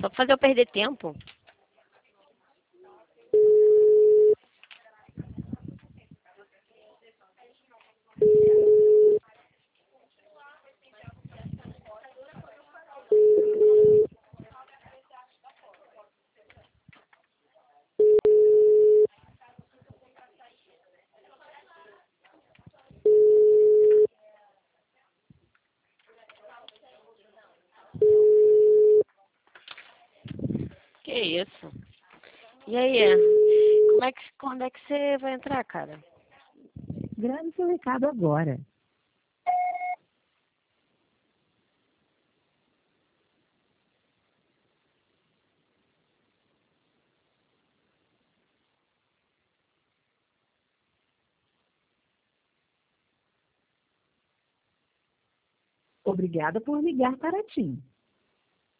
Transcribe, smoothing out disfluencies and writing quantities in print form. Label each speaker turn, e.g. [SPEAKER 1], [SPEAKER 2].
[SPEAKER 1] Só pra fazer eu perder tempo. Que isso? E aí? Quando é que você vai entrar, cara?
[SPEAKER 2] Grave seu recado agora. Obrigada por ligar para a TIM.